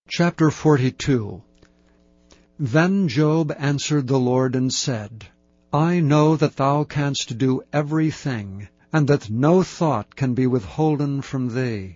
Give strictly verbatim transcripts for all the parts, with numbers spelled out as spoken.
Chapter forty-two. Then Job answered the Lord and said, I know that thou canst do every thing, and that no thought can be withholden from thee.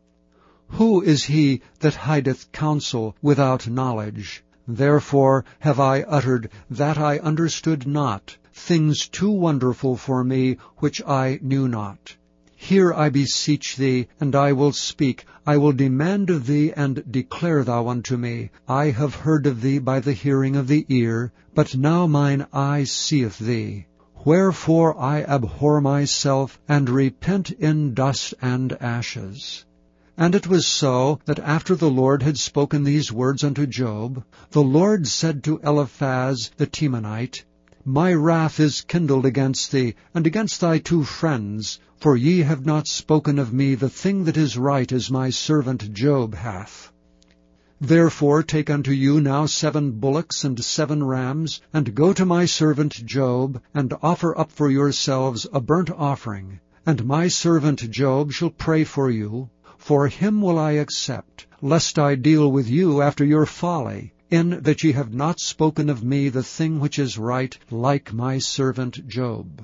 Who is he that hideth counsel without knowledge? Therefore have I uttered that I understood not, things too wonderful for me which I knew not. Hear, I beseech thee, and I will speak. I will demand of thee, and declare thou unto me. I have heard of thee by the hearing of the ear, but now mine eye seeth thee. Wherefore I abhor myself, and repent in dust and ashes. And it was so, that after the Lord had spoken these words unto Job, the Lord said to Eliphaz the Temanite, My wrath is kindled against thee, and against thy two friends, for ye have not spoken of me the thing that is right as my servant Job hath. Therefore take unto you now seven bullocks and seven rams, and go to my servant Job, and offer up for yourselves a burnt offering. And my servant Job shall pray for you, for him will I accept, lest I deal with you after your folly, in that ye have not spoken of me the thing which is right, like my servant Job.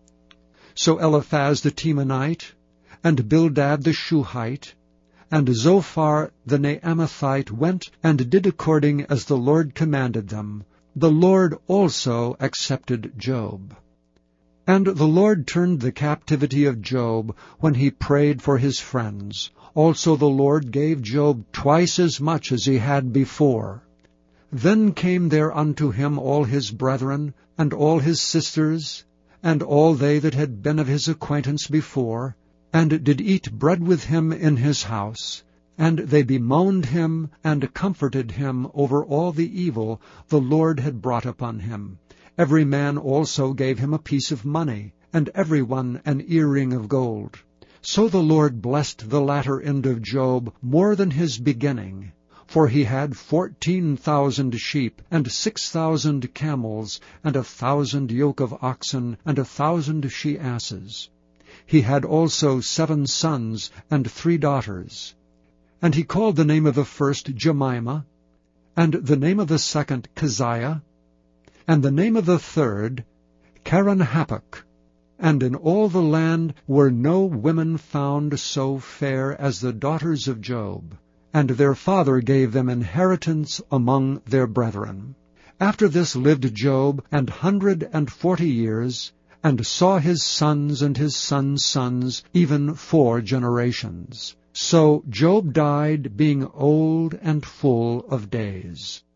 So Eliphaz the Temanite, and Bildad the Shuhite, and Zophar the Naamathite went and did according as the Lord commanded them. The Lord also accepted Job. And the Lord turned the captivity of Job when he prayed for his friends. Also the Lord gave Job twice as much as he had before. Then came there unto him all his brethren, and all his sisters, and all they that had been of his acquaintance before, and did eat bread with him in his house. And they bemoaned him, and comforted him over all the evil the Lord had brought upon him. Every man also gave him a piece of money, and every one an earring of gold. So the Lord blessed the latter end of Job more than his beginning. For he had fourteen thousand sheep, and six thousand camels, and a thousand yoke of oxen, and a thousand she-asses. He had also seven sons and three daughters. And he called the name of the first Jemimah, and the name of the second Keziah, and the name of the third Keren-happuch. And in all the land were no women found so fair as the daughters of Job. And their father gave them inheritance among their brethren. After this lived Job an hundred and forty years, and saw his sons and his sons' sons, even four generations. So Job died, being old and full of days.